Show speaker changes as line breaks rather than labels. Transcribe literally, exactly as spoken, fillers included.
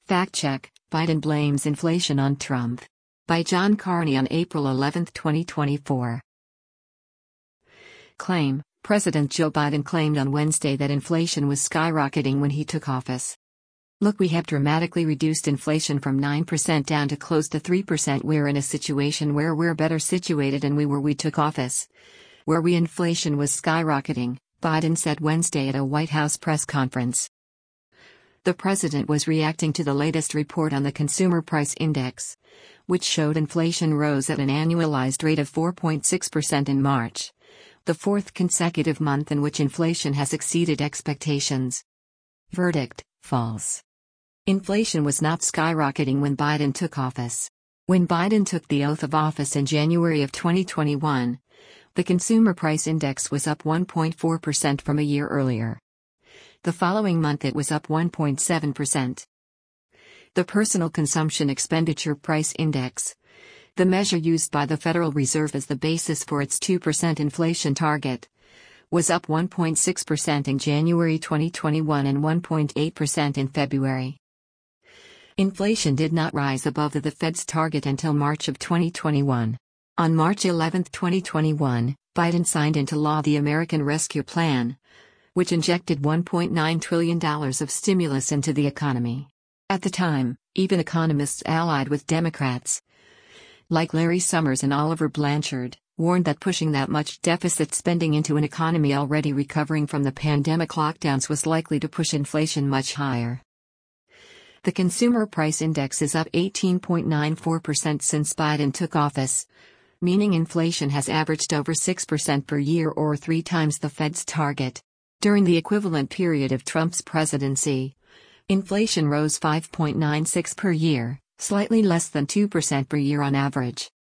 Fact check: Biden blames inflation on Trump. By John Carney on April eleventh, twenty twenty-four. Claim: President Joe Biden claimed on Wednesday that inflation was skyrocketing when he took office. Look, we have dramatically reduced inflation from nine percent down to close to three percent. We're in a situation where we're better situated than we were when we took office. Where we inflation was skyrocketing, Biden said Wednesday at a White House press conference. The president was reacting to the latest report on the Consumer Price Index, which showed inflation rose at an annualized rate of four point six percent in March, the fourth consecutive month in which inflation has exceeded expectations. Verdict: false. Inflation was not skyrocketing when Biden took office. When Biden took the oath of office in January of twenty twenty-one, the Consumer Price Index was up one point four percent from a year earlier. The following month it was up one point seven percent. The Personal Consumption Expenditure Price Index, the measure used by the Federal Reserve as the basis for its two percent inflation target, was up one point six percent in January twenty twenty-one and one point eight percent in February. Inflation did not rise above the Fed's target until March of twenty twenty-one. On March eleventh, twenty twenty-one, Biden signed into law the American Rescue Plan, which injected one point nine trillion dollars of stimulus into the economy. At the time, even economists allied with Democrats, like Larry Summers and Oliver Blanchard, warned that pushing that much deficit spending into an economy already recovering from the pandemic lockdowns was likely to push inflation much higher. The Consumer Price Index is up eighteen point nine four percent since Biden took office, meaning inflation has averaged over six percent per year or three times the Fed's target. During the equivalent period of Trump's presidency, inflation rose five point nine six per year, slightly less than two percent per year on average.